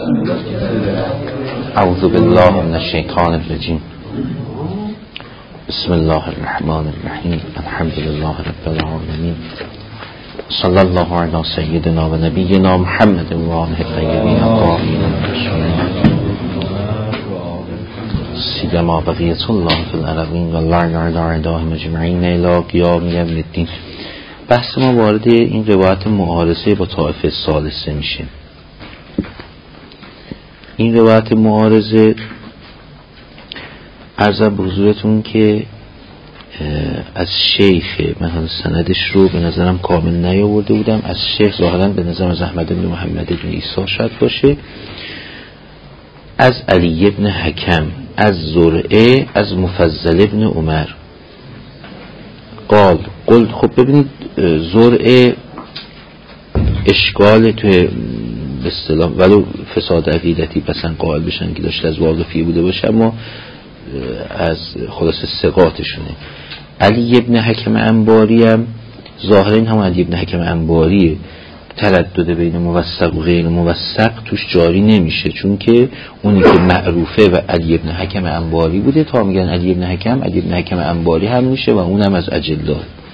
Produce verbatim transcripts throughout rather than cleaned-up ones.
اعوذ بالله من الشیطان الرجیم. بسم الله الرحمن الرحیم. الحمد لله رب العالمین. صلی الله علی سیدنا و نبینا محمد و آله الطیبین الطاهرین سیما بقیت الله فی الارضین و الله یعلی اعدائهم اجمعین الی قیام یوم الدین. بحث ما وارد این روایت معارضه با طائفه ثالثه میشه. این روایت معارضه عرضم به حضورتون که از شیخ، من حالا سندش رو به نظرم کامل نیاورده بودم، از شیخ ظاهرا به نظرم از احمد بن محمد بن عیسی شاید باشه، از علی بن حکم، از زرعه، از مفضل بن عمر قال قلت. خب ببینید زرعه اشکال توی به اصطلاح ولو فساد عقیدتی بسن قائل بشن که داشته از واقفی بوده باشه، اما از خلاص ثقاتشونه. علی ابن حکم انباری هم ظاهرا این هم علی ابن حکم انباریه، تردد بین موثق و غیر موثق توش جاری نمیشه، چون که اونی که معروفه و علی ابن حکم انباری بوده، تا میگن علی ابن حکم، علی ابن حکم انباری هم میشه و اونم از اجلا.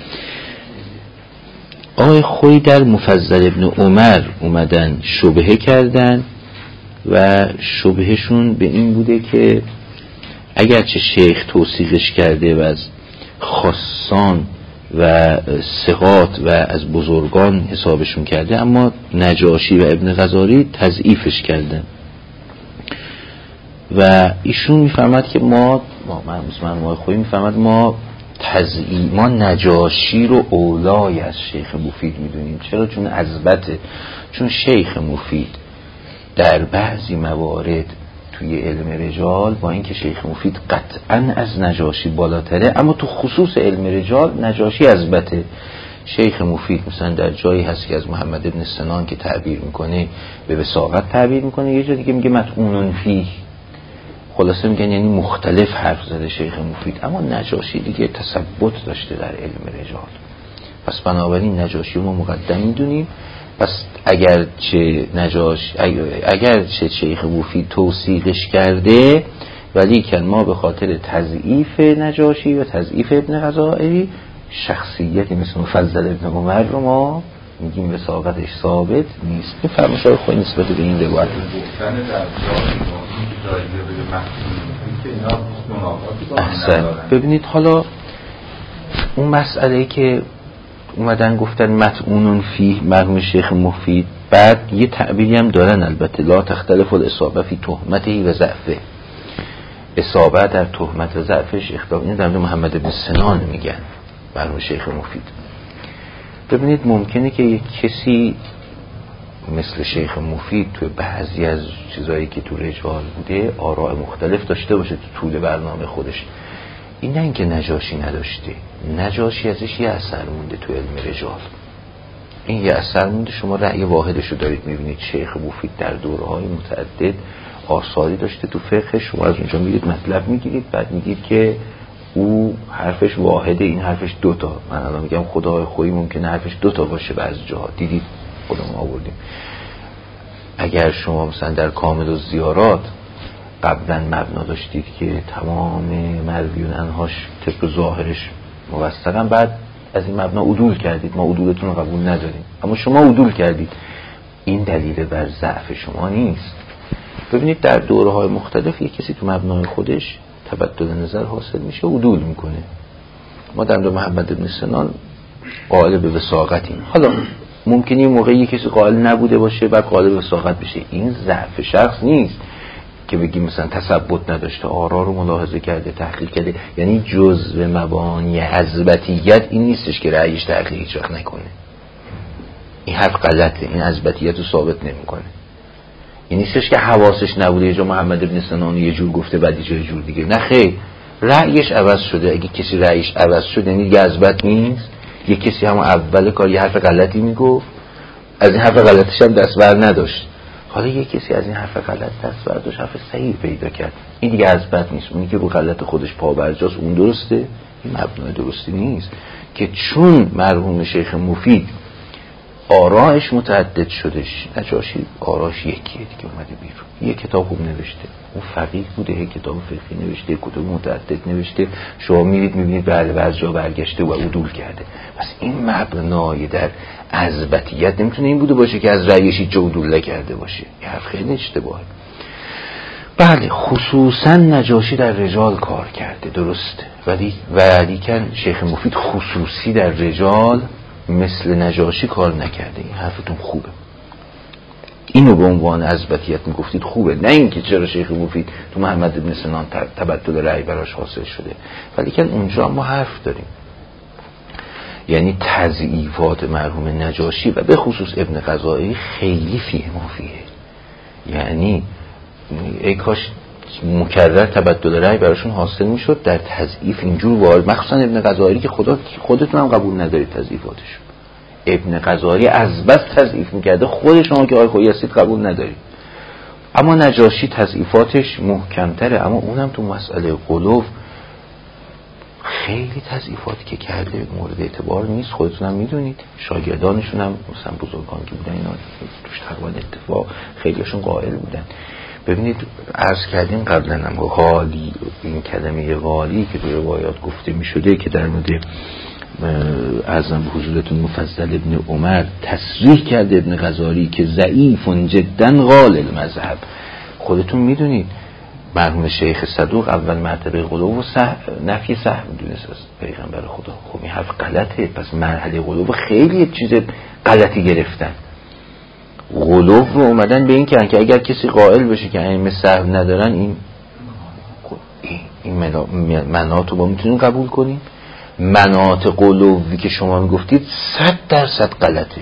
آقای خوی در مفضل ابن عمر اومدن شبهه کردن و شبهشون به این بوده که اگرچه شیخ توثیقش کرده و از خاصان و ثقات و از بزرگان حسابشون کرده، اما نجاشی و ابن غزاری تضعیفش کردن و ایشون میفهمد که ما ما من ما خوی میفهمد ما تضعیف ما نجاشی رو اولای از شیخ مفید میدونیم. چرا؟ چون عزبته، چون شیخ مفید در بعضی موارد توی علم رجال با اینکه شیخ مفید قطعا از نجاشی بالاتره، اما تو خصوص علم رجال نجاشی عزبته. شیخ مفید مثلا در جایی هست که از محمد ابن سنان که تعبیر میکنه به وثاقت تعبیر میکنه، یه جا دیگه میگه مطعون فیه، خلاصه میگن یعنی مختلف حرف زده شیخ مفید، اما نجاشی دیگه تثبت داشته در علم رجال. پس بنابراین نجاشی ما مقدم میدونیم. پس اگر چه نجاش اگر چه شیخ مفید توثیقش کرده، ولی که ما به خاطر تضعیف نجاشی و تضعیف ابن غزائی شخصیتی مثل مفضل ابن عمر رو ما میگیم وثاقتش ثابت نیست. این فرمایش‌های خود نسبت به این روایت احسن. ببینید حالا اون مسئله که اومدن گفتن مطعون فیه مرحوم شیخ مفید، بعد یه تعبیری هم دارن البته، لا تختلف الاصابه فی تهمته و ضعفه، اصابه در تهمت و ضعفش اختلاف. این در مورد محمد بن سنان میگن مرحوم شیخ مفید. ببینید ممکنه که یک کسی مثل شیخ مفید توی بعضی از چیزایی که تو رجال بوده آراء مختلف داشته باشه تو طول برنامه خودش. این نه اینکه نجاشی نداشته، نجاشی ازش یه اثر مونده تو علم رجال، این یه اثر مونده. شما رأی واحدش رو دارید میبینید. شیخ مفید در دوره‌های متعدد آثاری داشته تو فقه، شما از اونجا میرید مطلب میگیرید، بعد میگید که او حرفش واحده، این حرفش دوتا. من الان میگم خدای خویی ممکنه حرفش دوتا باشه بعضی جاها، دیدید خودمون آوردیم. اگر شما مثلا در کامل و زیارات قبلا مبنا داشتید که تمام مرویون انهاش طبق ظاهرش موثقن، بعد از این مبنا عدول کردید، ما عدولتون رو قبول نداریم، اما شما عدول کردید، این دلیل بر ضعف شما نیست. ببینید در دوره‌های مختلف یک کسی تو مبنای خودش تبدل نظر حاصل میشه، عدول میکنه. ما در مورد محمد بن سنان قائل به وثاقتیم. حالا ممکنه این موقع یک کسی قائل نبوده باشه بعد قائل به وثاقت بشه، این ضعف شخص نیست که بگیم مثلا تثبت نداشته، آرا رو ملاحظه کرده، تحقیق کرده. یعنی جزء مبانی عزبتیت این نیستش که رأیش تحقیق هیچ وقت نکنه. این حرف غلطه، این عزبتیت رو ثابت نمیکنه. این نیستش که حواسش نبوده، یه جا محمد ابن سنان یه جور گفته بعد یه جای جور دیگه. نه خیر، رأیش عوض شده. اگه کسی رأیش عوض شده یعنی دیگه عزبت نیست. یه کسی هم اول کار یه حرف غلطی میگفت، از این حرف غلطش هم دست بر نداشت، حالا یه کسی از این حرف غلط دست برداشت، حرف صحیح پیدا کرد، این دیگه عزبت نیست. اونی که رو غلط خودش پا برجاست اون درسته، این مبنای درستی نیست. که چون مرحوم شیخ مفید آراش متعدد شدش. نجاشی آراش یکیه دیگه، اومده بیرون یه کتاب خوب نوشته، اون فقیه بوده، یه کتاب فقهی نوشته، کتاب متعدد نوشته، شما میرید میبینید بله بعض جا برگشته و عدول کرده. پس این مبنای در عذبتیت نمیتونه این بوده باشه که از رأیش هیچ عدول نکرده باشه. این حرف خیلی اشتباهه. بله خصوصا نجاشی در رجال کار کرده درسته، ولی ولی کن شیخ مفید خصوصی در رجال مثل نجاشی کار نکرده. این حرفتون خوبه، اینو به عنوان عذبتیت میگفتید خوبه، نه اینکه چرا شیخ مفید تو محمد بن سنان تبدل رأی براش حاصل شده. ولی کن اونجا ما حرف داریم، یعنی تضعیفات مرحوم نجاشی و به خصوص ابن قضایی خیلی فیه مافیه. یعنی ای کاش مکرر تبدل رأی براشون حاصل میشد در تضعیف اینجور وارد، مخصوصا ابن قضایی که خدا خودتون هم قبول ندارید تضعیفاتش. ابن قضایی از بس تضعیف میکرده، خود شما که آقای خویی هستید قبول ندارید. اما نجاشی تضعیفاتش محکمتره، اما اونم تو مسئله غلو خیلی تضعیفاتی که کرده مورد اعتبار نیست. خودتون هم میدونید، شاگردانشون هم مثلا بزرگان که بودن اینا توش تقریبا اتفاق خیلیشون قائل بودن. ببینید عرض کردیم قبلا هم غالی، این کلمه غالی که به روایات گفته می شده که در مورد اعظم حضورتون مفضل ابن عمر تصریح کرده ابن غزالی که ضعیف جدا غال المذهب. خودتون میدونید مرحوم شیخ صدوق اول مرتبه غلو و صح... نفی صحب دونست از پیغمبر خدا. خب این حرف غلطه. پس مرحله غلو خیلی چیز غلطی گرفتن. غلو رو اومدن به این که اگر کسی قائل بشه که ائمه صحب ندارن، این این مناط رو با میتونیم قبول کنیم. مناط غلوی که شما میگفتید صد درصد غلطه.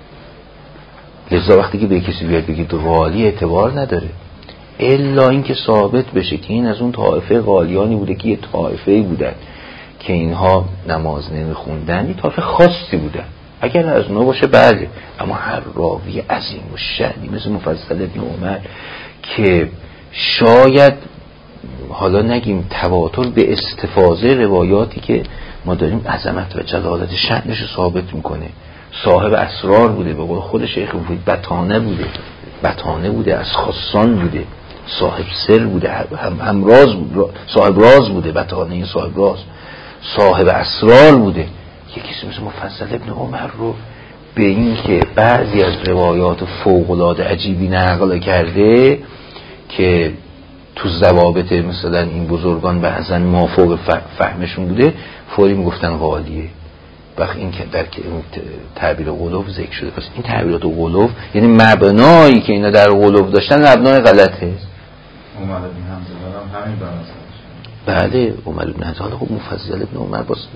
لذا وقتی که به کسی بیاد بگید غالی اعتبار نداره، الا اینکه ثابت بشه که این از اون طائفه غالیانی بوده که یه طائفه‌ای بودن که اینها نماز نمیخوندن، این طائفه خاصی بودن. اگر از اونها باشه بله، اما هر راوی عظیم و شأنی مثل مفضل ابن عمر که شاید حالا نگیم تواتر به استفاضه روایاتی که ما داریم عظمت و جلالت شأنش رو ثابت میکنه، صاحب اسرار بوده، به قول خود شیخ مفید بطانه بوده، بطانه بوده، از خاصان بوده، صاحب سر بوده، هم, هم راز بود، صاحب راز بوده، بطانه صاحب راز، صاحب اسرار بوده. یکی مثل مفضل ابن عمر رو به این که بعضی از روایات فوق‌العاده عجیبی نقل کرده که تو ضوابط مثلا این بزرگان بعضن مافوق فهمشون بوده، فوری میگفتن غالیه. وقت این که در تعبیر غلو ذکر شده. پس این تعبیرات غلو یعنی مبنایی که اینا در غلو داشتن مبنای غلطه. عمر بن حمزه هم همین بحث. بله عمر بن حمزه خب مفضل ابن عمر باز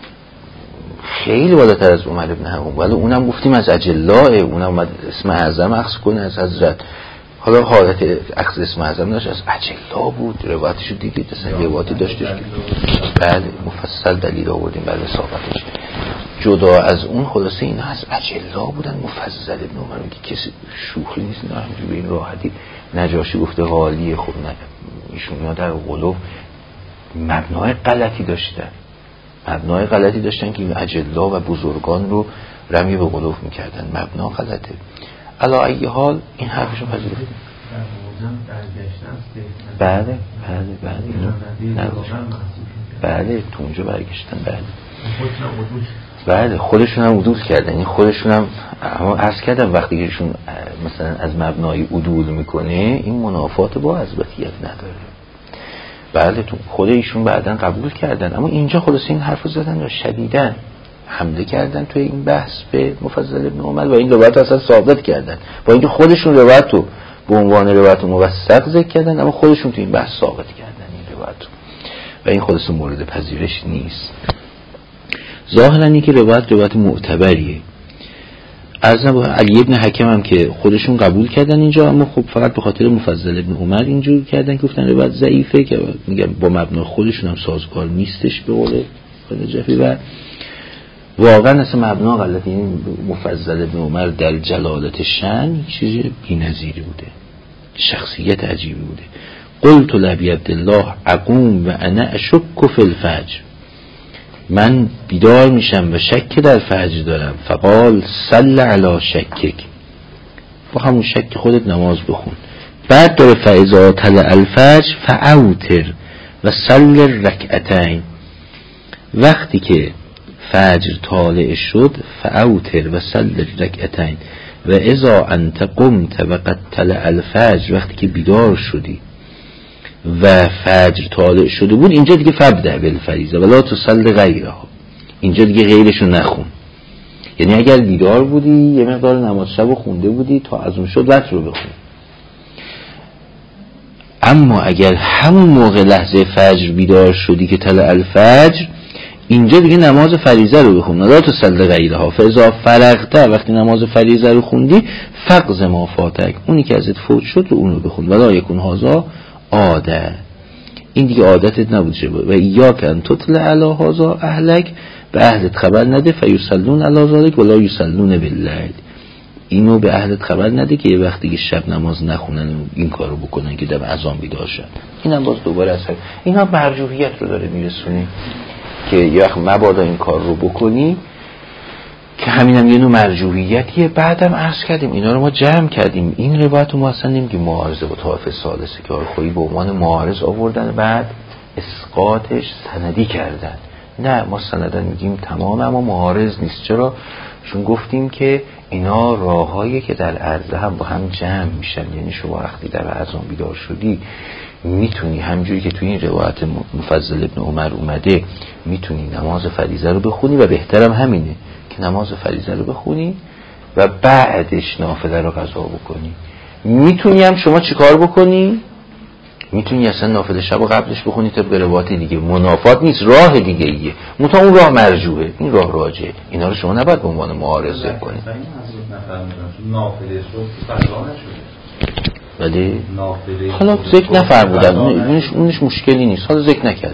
خیلی بالاتر از عمر بن حمزه، ولی اونم گفتیم از اجلاه، اونم اومد اسم اعظم اخذ کنه از حضرت. حالا حالت اخذ اسم اعظم داشت، از اجلا بود، روایتشو دیگه مثلا روایتی داشتش که بله مفصل دلیل آوردیم برای ثابتش. جدا از اون خلاصه اینا از اجلا بودن. مفضل ابن عمر که کسی شوخی نیست، نه همینجوری به این راحتی. نجاشی گفته غالیه، خب نه ایشون در غلو مبنای غلطی داشتن، مبنای غلطی داشتن که این اجلا و بزرگان رو رمی به غلو میکردن، مبنا غلطه. علی ای حال این حرفشو پذیرید. بله بله بله بله تو اونجا برگشتن. بله بله خودشون هم عدول کردن. این خودشون هم اما عرض کردم وقتی که ایشون مثلا از مبنای عدول میکنه این منافات با عزبتیت نداره. بله تو خود ایشون بعدن قبول کردن، اما اینجا خلاص این حرفو زدن و شدیدن حمله کردن توی این بحث به مفضل ابن عمر و این روایت اصلا ثابت کردن، با اینکه خودشون روایت رو به عنوان روایت موثق ذکر کردن، اما خودشون توی این بحث ثابت کردن این روایت رو و این خلاص مورد پذیرش نیست. ظاهرا این که روایت روایت معتبریه. ارزم با علی ابن حکم هم که خودشون قبول کردن اینجا، اما خب فقط به خاطر مفضل ابن عمر اینجور کردن که گفتن روایت ضعیفه که میگم با مبنا خودشون هم سازگار نیستش به قول جفی. و واقعا اصلا مبنا غلط. این مفضل ابن عمر در جلالت شأن چیز بی‌نظیری بوده، شخصیت عجیبی بوده. قلت لابی عبدالله اقوم و انا اشک فی الفجر من بیدار میشم و شک در فجر دارم، فقال صل علی شکک، با همون شک خودت نماز بخون. بعد داره فاذا طلع الفجر فاوتر و صل رکعتین، وقتی که فجر طالع شد فاوتر و صل رکعتین و اذا انت قمت و قد طلع الفجر، وقتی که بیدار شدی و فجر طالع شده بود، اینجا دیگه فبدأ بالفریضه ولا تصل غیرها، اینجا دیگه غیرشو نخون. یعنی اگر بیدار بودی یه مقدار نماز شب خونده بودی تا از اون شد وقت رو بخون، اما اگر همون موقع لحظه فجر بیدار شدی که طلع الفجر، اینجا دیگه نماز فریضه رو بخون. لا تصل غیرها فاذا فرغت، وقتی نماز فریضه رو خوندی فقض ما فاتک، اونی که ازت فوت شد رو اون رو بخون. ولا یکون هذا عاده، این دیگه عادتت نبود شه. و ایاک ان تطلع علی هذا اهلک، به اهلت خبر نده فیصلون علی ذلک ولا یصلون باللیل، اینو به اهلت خبر نده که یه وقتی که شب نماز نخونن و این کارو بکنن که دم اذان بیدار شن. اینم باز دوباره اثر اینا مرجوحیت رو داره میرسونه که یه وقت مبادا این کار رو بکنی، که همینم یه نوع مرجوحیتیه. بعدم عرض کردیم اینا رو ما جمع کردیم، این روایت رو ما اصلا نمیگیم معارضه با طائفه ثالثه که آرخویی به عنوان معارض آوردن بعد اسقاطش سندی کردن، نه ما سندن میگیم تمام، اما معارض نیست. چرا؟ چون گفتیم که اینا راههایی که در عرضه هم با هم جمع میشن، یعنی شما وقتی در اذان بیدار شدی میتونی همجوری که توی این روایت مفضل ابن عمر اومده میتونی نماز فریضه رو بخونی و بهترم همینه که نماز فریضه رو بخونی و بعدش نافله رو قضا بکنی. میتونی هم شما چیکار بکنی؟ میتونی اصلا نافله شب رو قبلش بخونی طبق روایت دیگه، منافات نیست، راه دیگه ایه، متا اون راه مرجوحه، این راه راجعه. اینا رو شما نباید به عنوان معارضه کنی. نافله صبح قضا نشده ولی حالا ذکر نفرمودن، اونش اونش مشکلی نیست، حالا ذکر نکردن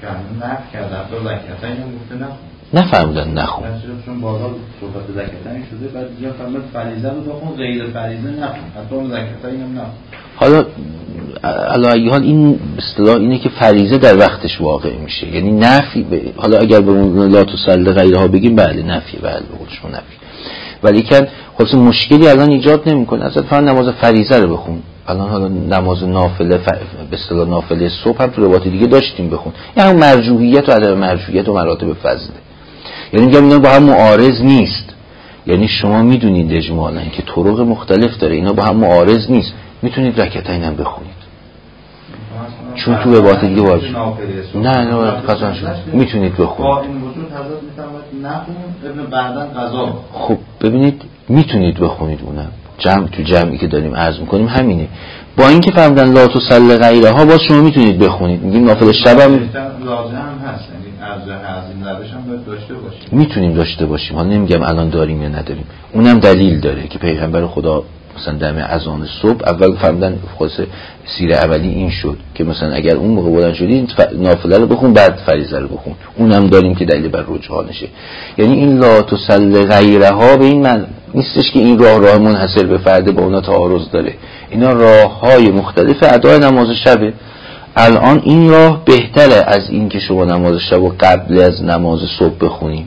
نفرمودن نخون، چون بالا صحبت زکاتین شده، بعد دیگه فرمود فریضه رو بخون، غیر فریضه نخون، حتی اون زکاتین هم نخون. حالا علی حال این اصطلاح اینه که فریضه در وقتش واقع میشه، یعنی نفی ب... حالا اگر به اون لا تصل غیرها بگیم بله نفی، بله بقول شما نفی، ولی که خلاص مشکلی الان ایجاد نمیکنه. اصلا فقط نماز فریضه رو بخون. الان حالا نماز نافله ف... به اصطلاح نافله صبح هم تو روایت دیگه داشتیم بخون، یعنی مرجوحیت و عدم مرجوحیت و مراتب فضله، یعنی میگم اینا با هم معارض نیست. یعنی شما میدونید اجمالاً که طرق مختلف داره، اینا با هم معارض نیست، میتونید رکعتین هم بخونید چون تو روایت دیگه واجب نه نه قضا شد میتونید بخونید. با این وجود حضرت میفرماید نخون ابن بعدن قضا. خب ببینید میتونید بخونید، اونم جمع تو جمعی که داریم عرض میکنیم همینه، با اینکه فرمودن لا تصل غیرها باز شما میتونید بخونید. میگیم نافله شب هم لازم هست، یعنی عرض هزین روش هم باید داشته باشیم، میتونیم داشته باشیم. ها نمیگم الان داریم یا نداریم، اونم دلیل داره که پیغمبر خدا مثلا دم اذان صبح اول فرمودن، خاص سیر اولی این شد که مثلا اگر اون موقع بلند شدی نافله رو بخون بعد فریضه رو بخون، اونم داریم که دلیل بر رجحانشه. یعنی این لا تصل غیرها به این معنی نیستش که این راه راه منحصر به فرد با اونا تعارض داره، اینا راههای مختلف ادای نماز شبه. الان این راه بهتره از این که شما نماز شب و قبل از نماز صبح بخونیم،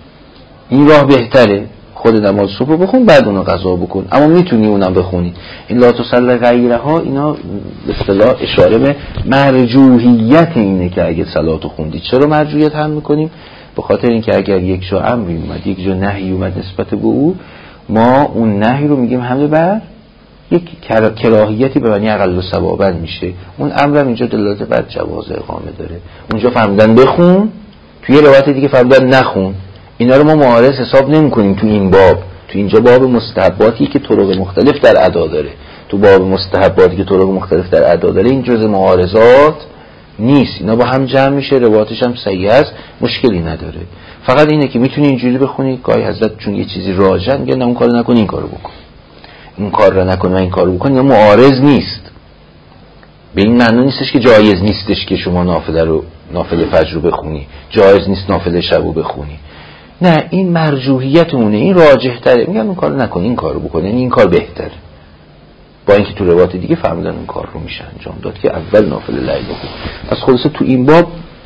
این راه بهتره، خود نماز صبح رو بخون بعد اونو قضا بکن، اما میتونی اونم بخونی. این لا تصل غیرها اینا به اصطلاح اشاره به مرجوحیت اینه که اگه صلاتو خوندی. چرا مرجوحیت هم میکنیم؟ به خاطر اینکه اگر یک جا امری اومد یک جا نهی اومد نسبت به او، ما اون نهی رو میگیم حمله بر یک کراهیتی به معنی اقل و ثوابا میشه، اون امرم اینجا دلالت بر جواز اقامه داره. اونجا فهمیدن بخون، توی روایت دیگه فهمیدن نخون. اینا رو ما معارض حساب نمی کنیم تو این باب. تو اینجا باب مستحباتی که طرق مختلف در ادا داره، تو باب مستحباتی که طرق مختلف در ادا داره این جزء معارضات نیست، اینا با هم جمع میشه، روایتش هم صحیح است، مشکلی نداره. فقط اینه که میتونی اینجوری بخونی، گاهی حضرت چون یه چیزی راجع میگن اون کارو نکن این کارو بکن، این کار رو نکن و این کارو بکن، یا معارض نیست. به این معنی نیستش که جایز نیستش که شما نافله رو نافله فجر رو بخونی، جایز نیست نافله شب رو بخونی، نه این مرجوحیتمونه، این راجح تره، میگن اون کارو نکن این کارو بکن، یعنی این کار بهتره. با اینکه تو روایت دیگه فهمیدن اون کار رو میشه انجام داد که اول نافله لیل بخون. از خلاصه تو این باب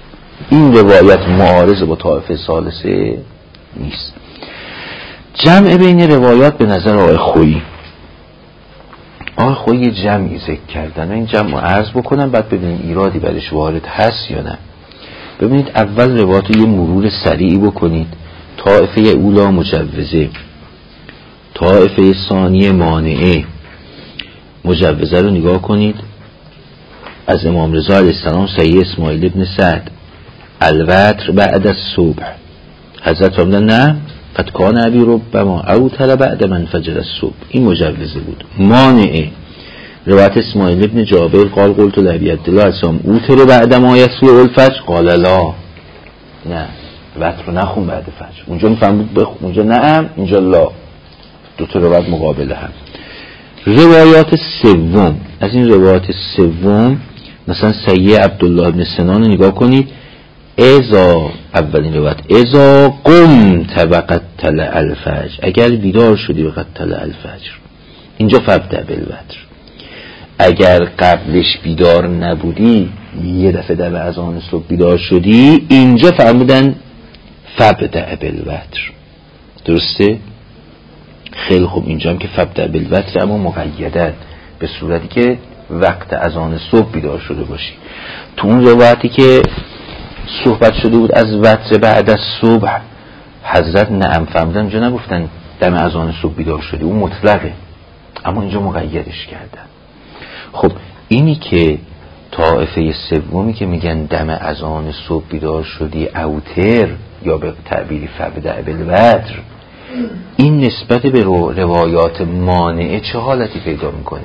این روایت معارض با طائفه ثالثه نیست. جمع بین روایات به نظر آقای خویی آقای خویی یه جمعی ذکر کردن و این جمع رو عرض بکنم، بعد ببینیم ایرادی برش وارد هست یا نه. ببینید اول روایات یه مرور سریعی بکنید. طائفه اولا مجوزه، طائفه ثانیه مانعه. مجوزه رو نگاه کنید، از امام رضا علیه السلام صحیح اسماعیل ابن سعد، الوتر بعد الصبح. حضرت فرمودن نه قد کان ابی ربما اوتر بعد من فجر الصبح. این مجوزه بود. مانعه روایت اسماعیل ابن جابر قال قلت لابی عبدالله السلام اوتر بعد ما یطلع الفجر قال لا. نه وتر رو نخون بعد فجر. اونجا میفهمید بخون، اونجا نعم، اینجا لا. دو تا روایت مقابله هم. روایات سوم، از این روایات سوم مثلا صحیح عبدالله ابن سنان نگاه کنید. ازا اولین روایت ازا قمت وقد طلع الفجر، اگر بیدار شدی وقد طلع الفجر. اینجا فبدأ بالوتر. اگر قبلش بیدار نبودی، یه دفعه در اذان صبح بیدار شدی، اینجا فرمودن فبدأ بالوتر. درسته؟ خیلی خوب. اینجا هم که فبدأ بالوتر اما مقیدن به صورتی که وقت اذان صبح بیدار شده باشی. تو اون روایتی که صحبت شده بود از وتر بعد از صبح، حضرت نعم فرمودن، اینجا نگفتن دم اذان صبح بیدار شدی، اون مطلقه، اما اینجا مقیدش کردن. خب اینی که طائفه سومی که میگن دم اذان صبح بیدار شدی اوتر، یا به تعبیری فبدأ بالوتر، این نسبت به روایات مانعه چه حالتی پیدا میکنه؟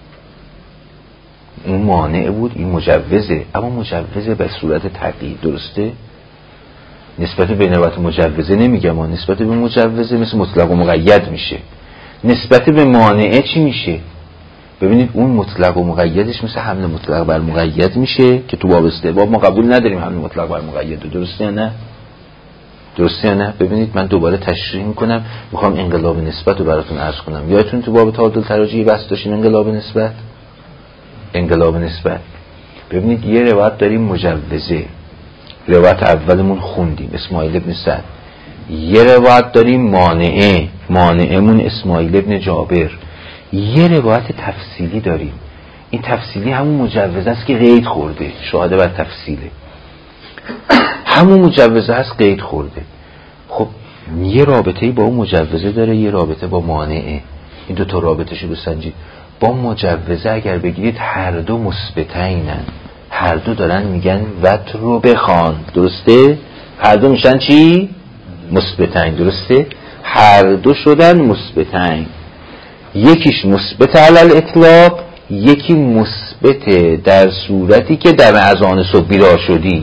اون مانع بود، این مجوزه، اما مجوزه به صورت تقیید. درسته؟ نسبت به روایت مجوزه نمیگم، ما نسبت به مجوزه مثل مطلق و مقید میشه. نسبت به مانعه چی میشه؟ ببینید اون مطلق و مقیدش مثل حمل مطلق بر مقید میشه که تو باب استحباب ما قبول نداریم حمل مطلق بر مقید. درسته یا نه؟ درسته یا نه؟ ببینید من دوباره تشریح میکنم، میخوام انقلاب نسبت رو براتون عرض کنم. یادتون تو باب تعادل تراجیحی بحث داشتیم انقلاب نسبت؟ انقلاب نسبت. ببینید یه روایت داریم مجوزه، روایت اولمون خوندیم اسماعیل ابن سعد. یه روایت داریم مانعه، مانعمون اسماعیل ابن جابر. یه روایت تفصیلی داریم، این تفصیلی همون مجوزه است که قید خورده، شاهده بر تفصیله، همون مجوزه است قید خورده. خب یه رابطه‌ای با اون مجوزه داره، یه رابطه با مانعه. این دو تا رابطه‌شو بسنجید. با مجوزه اگر بگیرید هر دو مثبتینن، هر دو دارن میگن وتر رو بخوان. درسته؟ هر دو میشن چی؟ مثبتین. درسته؟ هر دو شدن مثبتین. یکیش مثبت علی الاطلاق، یکی مثبت در صورتی که در اذان صبح بیدار شدی.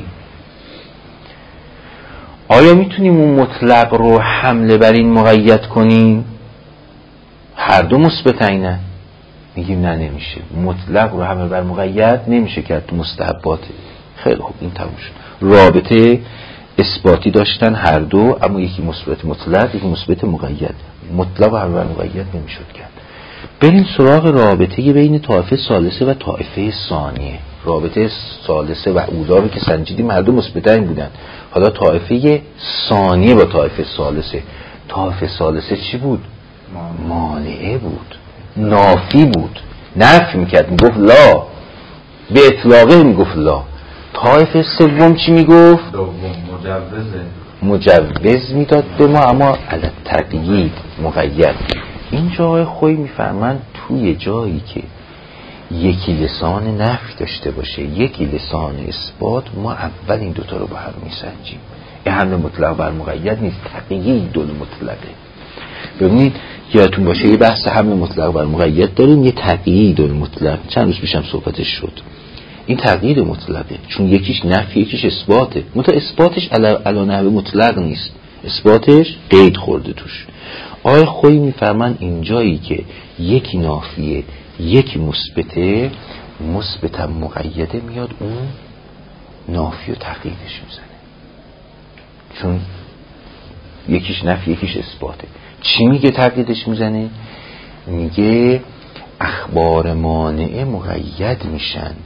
آیا میتونیم اون مطلق رو حمله بر این مقید کنیم؟ هر دو مثبتینه. میگیم نه نمیشه، مطلق رو حمله بر مقید نمیشه کرد تو مستحبات. خیلی خوب، این تموم شد. رابطه اثباتی داشتن هر دو، اما یکی مثبت مطلق، یکی مثبت مقید. مطلق و حمله بر مقید نمیشد کرد. بریم سراغ رابطه بین طائفه ثالثه و طائفه ثانیه. رابطه ثالثه و اولا رو که سنجیدیم هر دو مثبتین بودن. حالا طائفه ثانیه با طائفه ثالثه. طائفه ثالثه چی بود؟ مانعه بود، نافی بود، نفی میکرد، میگفت لا، به اطلاقه میگفت لا. طائفه سوم چی میگفت؟ مجوزه، مجوز میداد به ما، اما علی تقیید، مقید. این جای خوی میفرمند توی جایی که یکی لسان نفی داشته باشه یکی لسان اثبات، ما اول این دوتا رو با هم میسنجیم. این حمل مطلق بر مقید نیست، تقیید دون مطلقه. ببینید یادتون باشه یه بحث حمل مطلق بر مقید داریم، یه تقیید دون مطلق. چند روز پیشم صحبتش شد. این تقیید مطلقه، چون یکیش نفی یکیش اثباته. مطلق اثباتش علی نحو مطلق نیست، اثباتش قید خورده توش. آقای خویی میفرمان اینجایی که یکی نافیه یکی مثبته، مثبتم مقیده میاد اون نافی و تقییدش میزنه، چون یکیش نفی یکیش اثباته. چی میگه تقییدش میزنه؟ میگه اخبار مانعه مقید میشن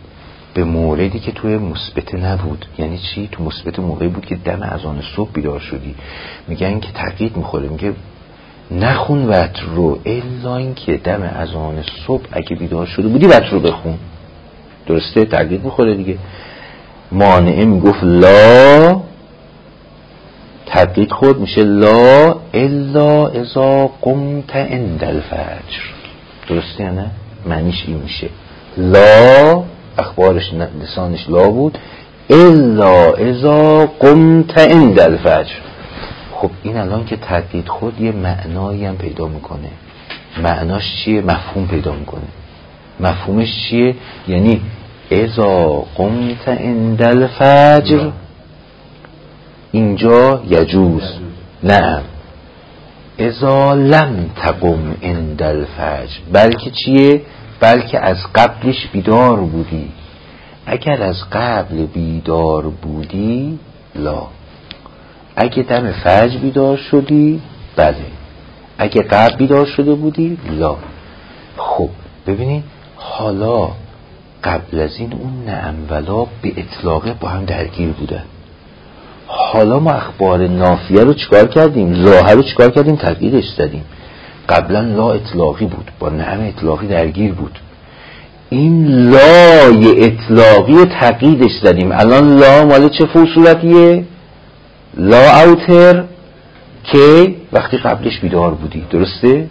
به موردی که توی مثبت نبود. یعنی چی؟ تو مثبت موقعی بود که دم اذان صبح بیدار شدی. میگن که تقیید میخوره، میگه نخون وتر رو الا این که دم اذان صبح اگه بیدار شده بودی وتر رو بخون. درسته؟ تقیید میخوره دیگه. مانعه میگفت لا، تقیید خود میشه لا الا اذا قمت عند الفجر. درسته یا نه؟ معنیش این میشه لا، اخبارش لسانش لا بود، الا اذا قمت عند الفجر. خب این الان که تقیید خود یه معنایی هم پیدا میکنه. معناش چیه؟ مفهوم پیدا میکنه. مفهومش چیه؟ یعنی اذا قمت عند الفجر اینجا یجوز. نعم اذا لم تقم عند الفجر، بلکه چیه؟ بلکه از قبلش بیدار بودی. اگر از قبل بیدار بودی لا، اگه دم فجر بیدار شدی بله، اگه قبل بیدار شده بودی لا. خب ببینید حالا قبل از این اون نعم ولا به اطلاقه با هم درگیر بودن. حالا ما اخبار نافیه رو چیکار کردیم؟ ظاهر رو چیکار کردیم؟ تقییدش زدیم. قبلا لا اطلاقی بود، با نعم اطلاقی درگیر بود. این لای اطلاقی تقییدش زدیم. الان لا مال چه فصولتیه؟ لا اوتر که وقتی قبلش بیدار بودی. درسته؟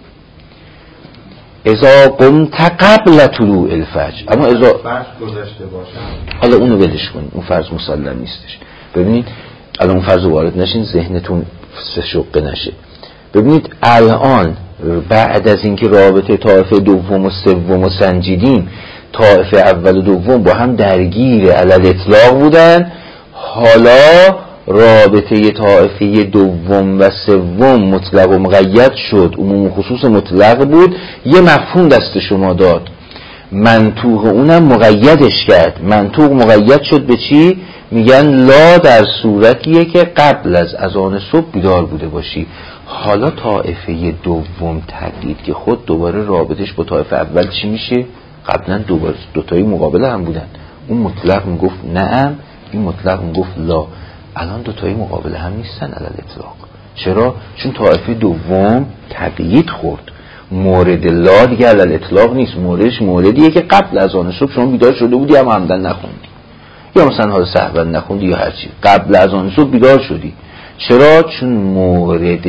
اذا قمت قبل طلوع الفجر. اما اذا فرض گذاشته باشم، حالا اونو ولش کنید، اون فرض مسلم نیستش. ببینید الان اون فرض وارد نشین، ذهنتون شقه نشه. ببینید الان بعد از اینکه رابطه طائفه دوم و سوم و سنجیدیم، طائفه اول و دوم با هم درگیر علل اطلاق بودن، حالا رابطه طائفه دوم و سوم مطلق و مقید شد، عموم و خصوص مطلق بود، یه مفهوم دست شما داد، منطوق اونم مقیدش کرد. منطوق مقید شد به چی؟ میگن لا در صورتیه که قبل از اذان صبح بیدار بوده باشی. حالا طائفه دوم تقیید که خود دوباره رابطش با طائفه اول چی میشه؟ قبلا دوباره دوتایی مقابل هم بودن، اون مطلق میگفت نعم، این مطلق میگفت لا. الان دوتایی مقابل هم نیستن علل اطلاق. چرا؟ چون طائفه دوم تقیید خورد. مورد لا دیگه علل اطلاق نیست، موردش موردیه که قبل از آن صبح شما بیدار شده بودی اما عمدن نخوندی، یا مثلا حالا سهوا نخوندی یا هرچی، قبل از آن صبح بیدار شدی. چرا؟ چون مورد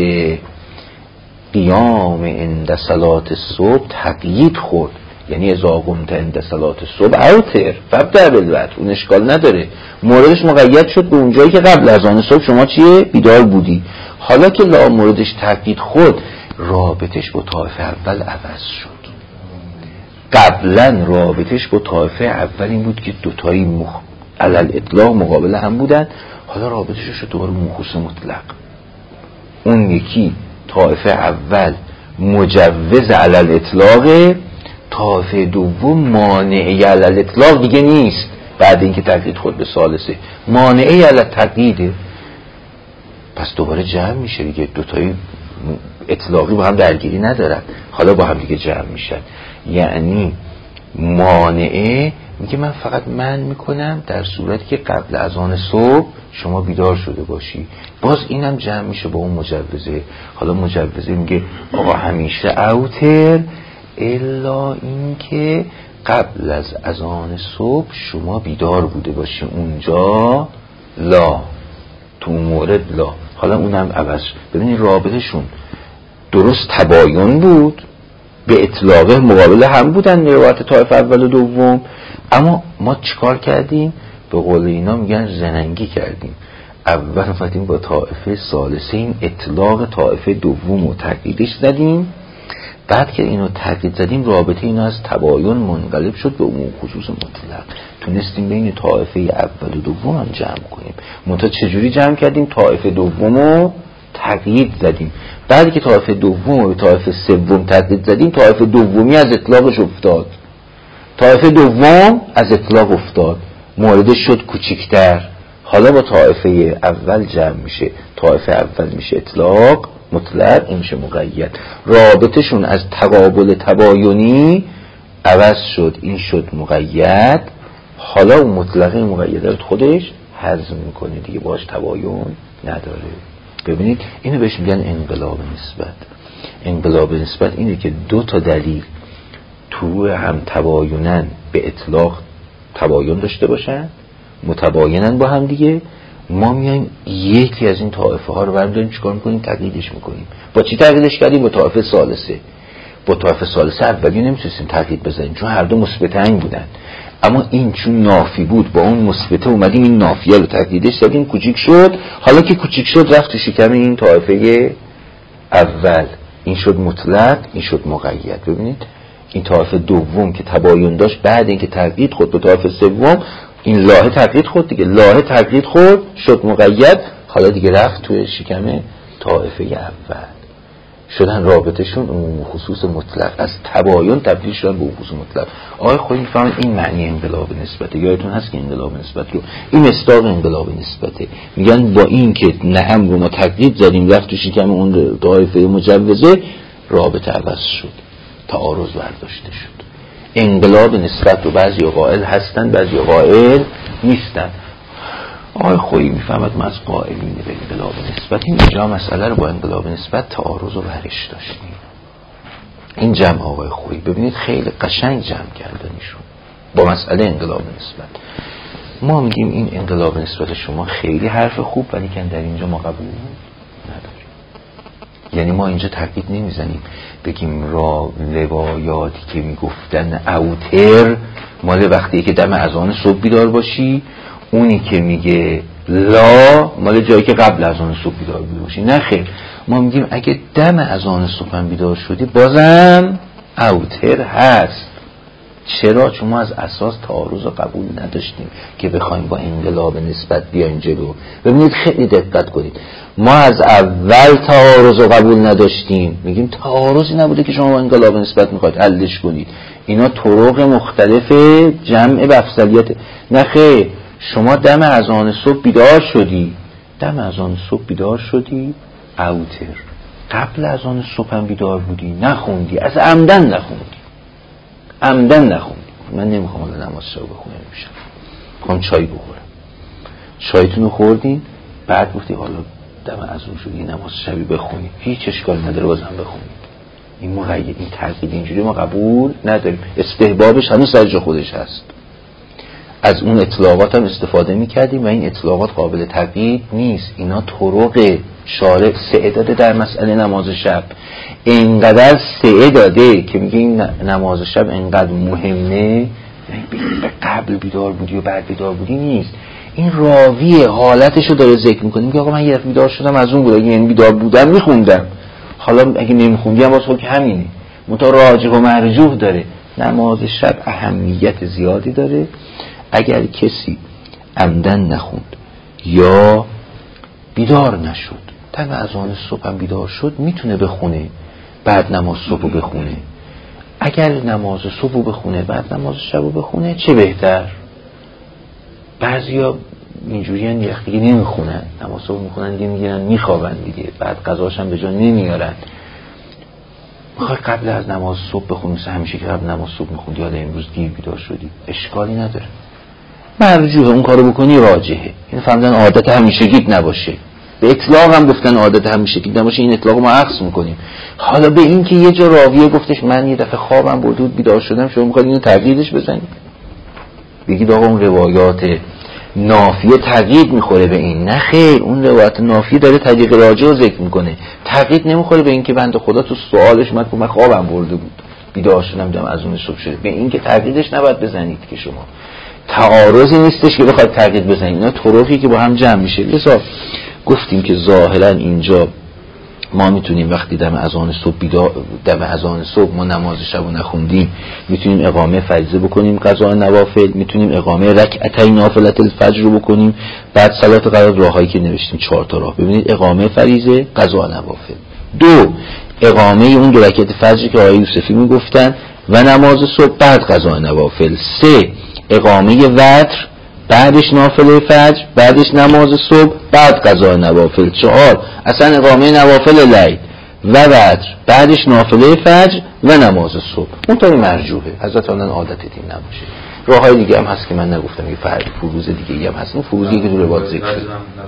قیام عند صلات صبح تقیید خورد. یعنی اذا قمت عند صلات صبح اوتر فابدأ بالوتر، اون اشکال نداره، موردش مقید شد به اون جایی که قبل از آن صبح شما چیه؟ بیدار بودی. حالا که لا موردش تقیید خود، رابطش با طائفه اول عوض شد. قبلا رابطش با طائفه اول این بود که دوتایی مخ... علل اطلاق مقابل هم بودن، حالا رابطش شد دوباره مخصوص مطلق. اون یکی طائفه اول مجوز علل اطلاق، طائفه دوم مانعی علل اطلاق دیگه نیست. بعد اینکه تقیید خود به ثالثه مانعی علل تقییده، پس دوباره جمع میشه دیگه. دوتایی اطلاقی با هم درگیری ندارن، حالا با هم دیگه جمع میشن. یعنی مانعه میگه من فقط من میکنم در صورتی که قبل از آن صبح شما بیدار شده باشی، باز اینم جمع میشه با اون مجوزه. حالا مجوزه میگه آقا همیشه اوتر الا این که قبل از اذان صبح شما بیدار بوده باشی، اونجا لا، تو مورد لا. حالا اونم عوض. ببینید رابطشون درست تباین بود، به اطلاقه مقابل هم بودن روایت طائفه اول و دوم، اما ما چیکار کردیم؟ به قول اینا میگن زننگی کردیم. اول فتیم با طائفه ثالثه این اطلاق طائفه دوم و تقییدش زدیم، بعد که اینو تقیید زدیم رابطه اینا از تباین منقلب شد به عموم خصوص مطلق. تونستیم بین طائفه اول و دوم هم جمع کنیم. منتها چجوری جمع کردیم؟ طائفه دومو تقیید زدیم، بعد که طائفه دوم و طائفه سوم تقیید زدیم، طائفه دومی از اطلاقش افتاد، طائفه دوم از اطلاق افتاد، موردش شد کوچیکتر. حالا با طائفه اول جمع میشه، طائفه اول میشه اطلاق مطلق، این میشه مقید. رابطشون از تقابل تباینی عوض شد، این شد مقید حالا اون مطلقه مقیده رو خودش هضم میکنه دیگه، باش تباین نداره. ببینید اینو بهش میگن انقلاب نسبت. انقلاب نسبت اینه که دو تا دلیل تو هم تباینن به اطلاق تباین داشته باشن، متباینن با هم دیگه، ما میایم یکی از این طائفه ها رو برداریم چیکار میکنیم؟ تقییدش میکنیم. با چی تقییدش کردیم؟ با طائفه ثالثه. با طائفه ثالثه اولی نمیتونستیم تقیید بزنیم چون هر دو مثبتین بودن، اما این چون نافی بود با اون مثبته اومدیم این نافیه رو تقییدش زدیم، کوچیک شد. حالا که کوچیک شد رفت تو شکم این طائفه اول، این شد مطلق، این شد مقید. ببینید این طائفه دوم که تباین داشت بعد اینکه تقیید خود به طائفه سوم، این لاهه تقیید خود دیگه، لاهه تقیید خود شد مقید، حالا دیگه رفت توی شکم طائفه اول، شدن رابطهشون عموم خصوص مطلق، از تباین تبدیل شدن به خصوص مطلق. آقای خودی میفهمن این معنی انقلاب نسبته. یادتون هست که انقلاب نسبت رو این مصداق انقلاب نسبته. میگن با این که نهم رو ما تقیید زدیم رفت تو شکم اون طائفه مجوزه، رابطه عوض شد، تعارض برداشته شد. انقلاب نسبت رو بعضی قائل هستن بعضی قائل نیستن. آقای خویی میفهمد ما از قائلین به انقلاب نسبت اینجا مسئله رو با انقلاب نسبت تعارض و برش داشتیم. این جمع آقای خویی ببینید خیلی قشنگ جمع کردنشون با مسئله انقلاب نسبت. ما میگیم این انقلاب نسبت شما خیلی حرف خوب، ولی که در اینجا ما قبول نداریم. یعنی ما اینجا تاکید نمیزنیم بگیم را روایاتی که میگفتن اوتر مال وقتی که دم اذان صبح بیدار باشی، اونی که میگه لا مال جایی که قبل اذان صبح بیدار باشی. نه خیر، ما میگیم اگه دم اذان صبح بیدار شدی بازم اوتر هست. چرا؟ چون ما از اساس تعارض و قبول نداشتیم که بخوایم با انقلاب نسبت بیایم جلو. ببینید خیلی دقت کنید، ما از اول تعارض و قبول نداشتیم، میگیم تعارضی نبوده که شما با انقلاب نسبت میخواید حلش کنید، اینا طرق مختلف جمع بفضلیت. نه خیر، شما دم اذان صبح بیدار شدی، دم اذان صبح بیدار شدی اوتر، قبل اذان صبح هم بیدار بودی نخوندی، از عمدن نخوندی، عمدن نخوندی. من نمیخوام الان نماز شب بخونم میشم، میخوام چای بخورم. چایتون رو خوردین، بعد گفتی حالا دم اذان شدی نماز شبی بخونی، هیچ اشکال نداره بازم بخونید. این مقید، این ترکیب اینجوری ما قبول نداریم. استحبابش هنوز سر جا خودش هست. از اون اطلاقات هم استفاده میکردیم و این اطلاقات قابل تقیید نیست. اینا طرق شارع سعه داده در مسئله نماز شب، اینقدر سعه داده که میگه این نماز شب اینقدر مهمه، به قبل بیدار بودی و بعد بیدار بودی نیست. این راوی حالتشو داره ذکر میکنه، میگه آقا من یه دفعه بیدار شدم از اون بود، اگه یعنی بیدار بودم میخوندم، حالا اگه نمیخوندی هم باز خود که همینه، متا راجح و مرجوح داره. نماز شب اهمیت زیادی داره. اگر کسی عمدن نخوند یا بیدار نشد، تا اذان صبح هم بیدار شد، میتونه بخونه بعد نماز صبح بخونه. اگر نماز صبح بخونه بعد نماز شب بخونه چه بهتر. بعضیا اینجوری هن یه دیگه نمیخونن، نماز صبح میخونن دیگه میگیرن میخوابن دیگه، بعد قضاش هم به جا نمیارن. میخوای قبل از نماز صبح بخونی، مثل همیشه که قبل نماز صبح میخوندی، حالا امروز دیر بیدار شدی، اشکالی نداره، مرجوه اون کارو بکنی راجحه. این فهمدن عادت همیشگیت نباشه. به اطلاق هم گفتن عادت همیشگیت نباشه، این اطلاق ما عکس میکنیم. حالا به این که یه جا راویه گفتش من یه دفعه خوابم برده بود بیدار شدم، شما میخواید اینو تقییدش بزنید، بگید آقا اون روایات نافیه تقیید میخوره به این. نه خیر، اون روایت نافیه داره طریق راجع رو ذکر میکنه، تقیید نمیخوره به این که بنده خدا تو سوالش اومد که من خوابم برده بود بیدار شدم دم از اون صبح شده. به این که تقییدش نباید بزنید که شما تعارضی نیستش که بخواید تقیید بزنید، اینا طرقی که با هم جمع میشه. لذا گفتیم که ظاهرا اینجا ما میتونیم وقتی دم اذان صبح بیدار دم اذان صبح ما نماز شب رو نخوندیم، میتونیم اقامه فریضه بکنیم، قضا نوافل، میتونیم اقامه رکعتین نافلت الفجر رو بکنیم، بعد صلات قضا راهایی که نوشتیم چهار تا راه. ببینید اقامه فریضه، قضا نوافل. دو، اقامه اون دو رکعت فجر که آقای یوسفی میگفتن و نماز صبح بعد قضا نوافل. سه، اقامه وتر، بعدش نافله فجر، بعدش نماز صبح، بعد قضا نوافل. چهار، اصلا اقامه نوافل لیل و وتر، بعدش نافله فجر و نماز صبح. اون طوری مرجوحه، حضرت آنان عادت دین نباشه. راههای دیگه هم هست که من نگفتم، یه فرد فروز دیگه هم هست، اون فروزی که تو روایت ذکر شده.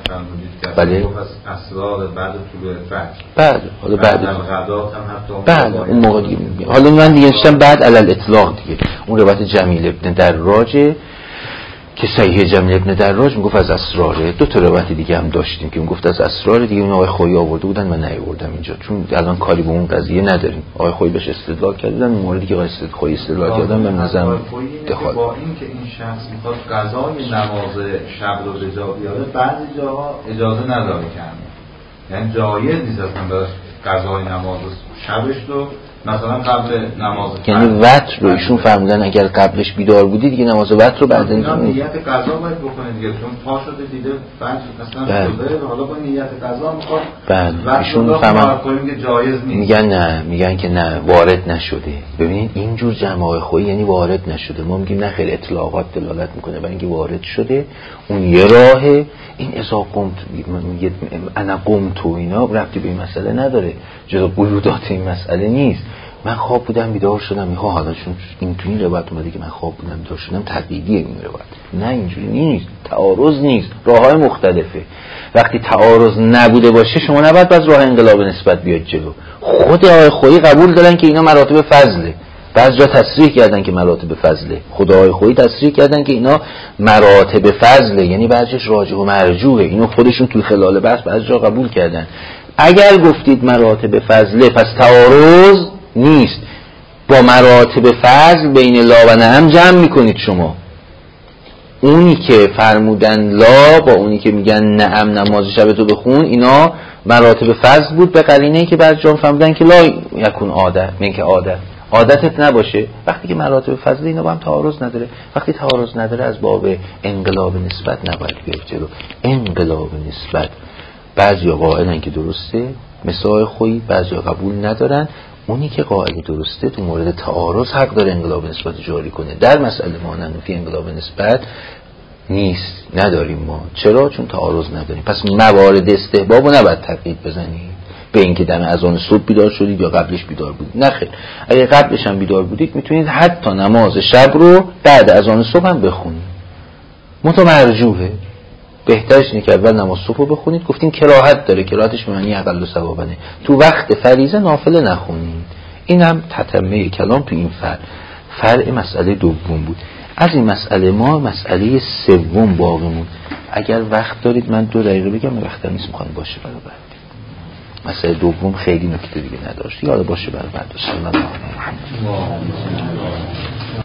بله اسرار بعد طول فجر. بعد حالا بعد الغدات هم حتی بعد اون موقع دیگه میگه. حالا من دیگه نشستم بعد علل اطلاق دیگه اون روایت جمیل ابن دراجه که صحیح جمیل ابن دراج میگفت از اسراره. دو تا روایت دیگه هم داشتیم که میگفت از اسرار دیگه، اون آقای خویی آورده بودن من نیاوردم اینجا چون الان کاری به اون قضیه نداریم. آقای خویی بهش استدلال کردن، موردی که آقای خویی استدلال کردن به نظرم دخالت. با این که این شخص میخواد قضای نماز شب رو به جا بیاره بعضی جاها اجازه نداره که یعنی جایز نیست اصلا براش قضای نماز شبش رو مثلا قبل نماز، یعنی وتر رو ایشون فهمیدن اگر قبلش بیدار بودی دیگه نماز وتر رو بعد اینا نیت قضا باید بکنه دیگه، چون پا شده دیده فجر مثلا شده حالا با نیت قضا میخواد. بله ایشون فهمیدن که جایز نیست. میگن نه، میگن که نه وارد نشده. ببینید اینجور جماعه خویی یعنی وارد نشده. ما میگیم نه خیلی اطلاقات دلالت میکنه برای اینکه وارد شده. اون یه راهه. این ازا قمت میگه انا قمت و اینا ربطی به این مسئله نداره، جدا قیودات این مسئله نیست. من خواب بودم بیدار شدم میخوا حالا چون این تو این روایت اومده که من خواب بودم بیدار شدم تقییدیه این روایت. نه اینجوری نیست، تعارض نیست، راههای مختلفه. وقتی تعارض نبوده باشه شما نباید باز راه انقلاب نسبت بیاد جلو. خود آقای خویی قبول دارن که اینا مراتب فضله، بعضی جا تصریح کردن که مراتب فضله. خدای خویی تصریح کردن که اینا مراتب فضله، یعنی بعضیش راجع و مرجوعه. اینو خودشون تو خلال بحث بعضی جا قبول کردن. اگر گفتید مراتب فضله پس تعارض نیست. با مراتب فضل بین لا و نعم جمع میکنید شما. اونی که فرمودن لا با اونی که میگن نعم نماز شب تو بخون، اینا مراتب فضل بود به قرینه‌ای که بعضی جا فرمودن که لا یکون عادت، من که عادت عادتت نباشه. وقتی که مراتب فضل اینا با هم تعارض نداره، وقتی تعارض نداره از باب انقلاب نسبت نباید بیاد جلو. انقلاب نسبت بعضیا قائلن که درسته مثال خویی، بعضیا قبول ندارن. اونی که قائل درسته تو مورد تعارض حق داره انقلاب نسبت جاری کنه. در مسئله ما ننفی انقلاب نسبت نیست، نداریم ما. چرا؟ چون تعارض نداریم. پس موارد استحباب رو نباید تقیید بزنید به اینکه دم اذان صبح بیدار شدید یا قبلش بیدار بودید. نه خیر، اگه قبلش هم بیدار بودید میتونید حتی نماز شب رو بعد اذان صبح هم بخونید. متمرجوه بهترش اینه که اول نماز صبح رو بخونید. گفتیم کراهت داره، کراهتش به معنی اقل و ثوابنه. تو وقت فریضه نافله نخونید. این هم تتمه کلام تو این فرع فرع مسئله دوم بود. از این مسئله ما مسئله سوم باقی موند. اگر وقت دارید من دو دقیقه بگم، وقت نیست میخوام باشه برای بعد. مسئله دوم خیلی نکته دیگه نداشت، یاد باشه برای بعد.